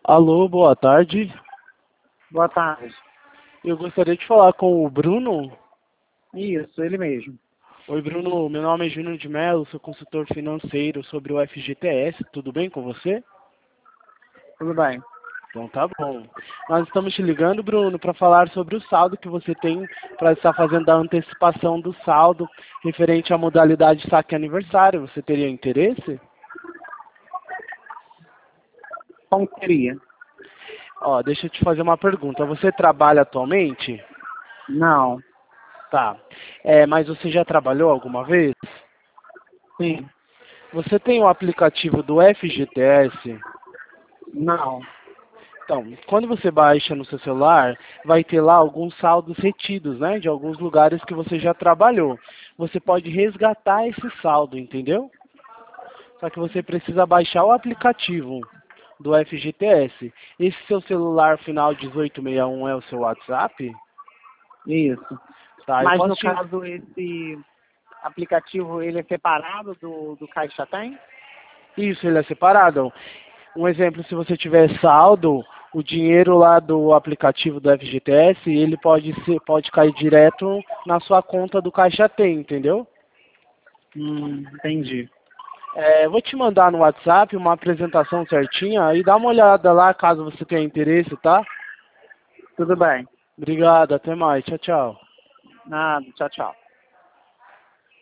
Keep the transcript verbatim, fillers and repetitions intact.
Alô, boa tarde. Boa tarde. Eu gostaria de falar com o Bruno. Isso, ele mesmo. Oi, Bruno. Meu nome é Júnior de Mello, sou consultor financeiro sobre o F G T S. Tudo bem com você? Tudo bem. Então tá bom. Nós estamos te ligando, Bruno, para falar sobre o saldo que você tem para estar fazendo a antecipação do saldo referente à modalidade saque aniversário. Você teria interesse? Como seria? Ó, deixa eu te fazer uma pergunta. Você trabalha atualmente? Não. Tá. É, mas você já trabalhou alguma vez? Sim. Você tem o aplicativo do F G T S? Não. Então, quando você baixa no seu celular, vai ter lá alguns saldos retidos, né? De alguns lugares que você já trabalhou. Você pode resgatar esse saldo, entendeu? Só que você precisa baixar o aplicativo do F G T S. Esse seu celular final dezoito sessenta e um é o seu WhatsApp? Isso. Tá, eu Mas posso no te... caso, esse aplicativo, ele é separado do, do Caixa Tem? Isso, ele é separado. Um exemplo, se você tiver saldo, o dinheiro lá do aplicativo do F G T S, ele pode ser, pode cair direto na sua conta do Caixa Tem, entendeu? Hum, entendi. É, vou te mandar no WhatsApp uma apresentação certinha e dá uma olhada lá caso você tenha interesse, tá? Tudo bem. Obrigado, até mais. Tchau, tchau. Nada, tchau, tchau.